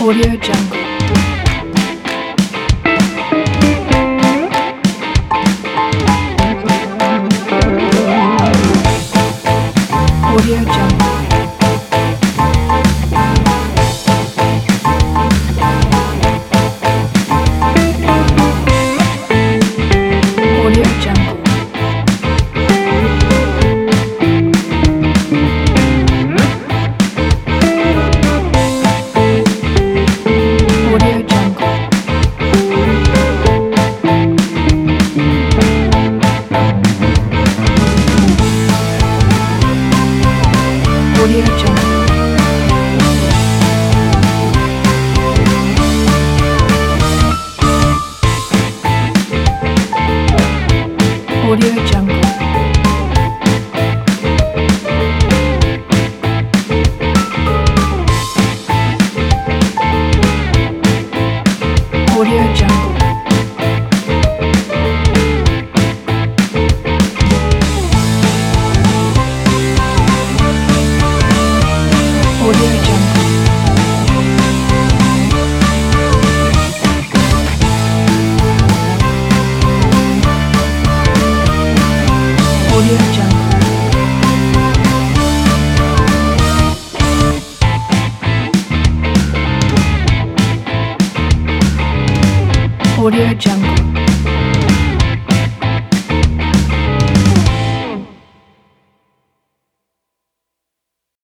Audio Jungle. Audio Jungle. Audio Jungle. Audio Jungle. Audio Jungle. Audio Jungle. Audio Jungle. Audio Jungle. Audio Jungle. Audio Jungle.